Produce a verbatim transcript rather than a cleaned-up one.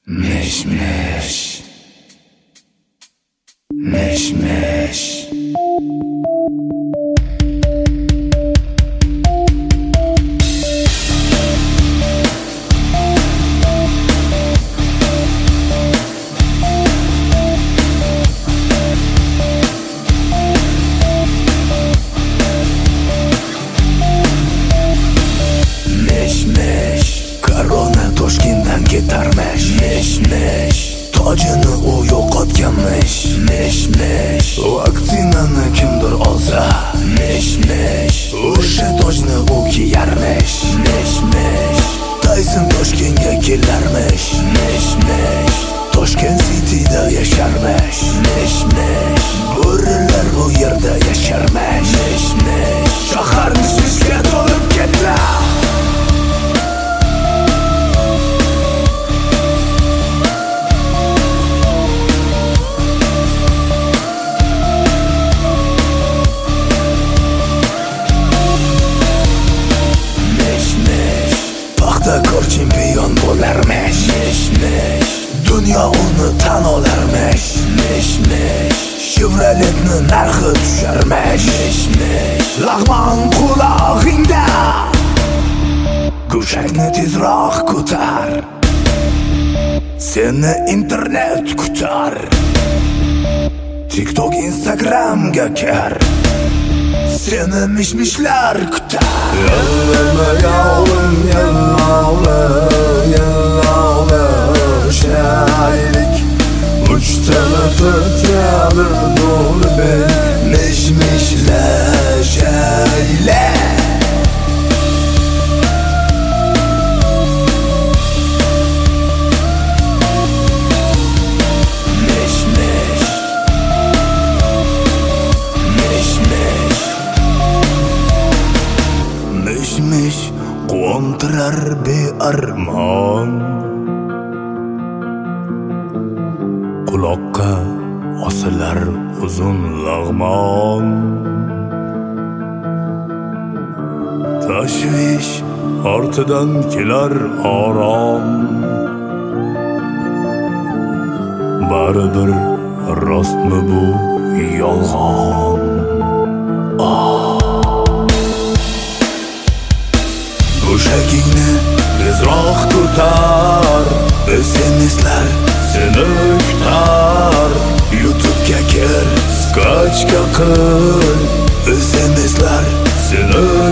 Mesh mesh Mesh mesh Korona Toshkentdan ketarmish. Mesh mesh tojini u yo'qotganmish. Mesh mesh vaksinani kimdir olsa. Mesh mesh o'sha tojni u kiyarmish. Mesh mesh Tyson Toshkentga kelarmish. Mesh mesh Toshkent Cityda yasharmish. Mesh mesh bo'rilar bu yerda yasharmish. Mesh mesh shahar mishmishga to'lib ketdi. Paxtakor chempion bo'larmish. Mesh mesh dunyo uni tan olarmish. Mesh mesh Chevroletni narxi tusharmish. Mesh mesh lag'mon qulog'ingda, go'shakni tezroq ko'tar, seni internet kutar. TikTok Instagramga kir, seni mishmishlar kutar. Yalvarma yavrum yallovla, yallovla shaylik uchtala to'rtta bir bo'lib Mishmishlasha Mish quvontirar bearmon, quloqqa osilar uzun lag'mon. Tashvish ortidan kelar orom, baribir rostmi bu yolg'on. Go'shagingni tezroq ko'tar, S M S'lar seni kutar. YouTube'ga kir, skachka qil, S M S'lar seni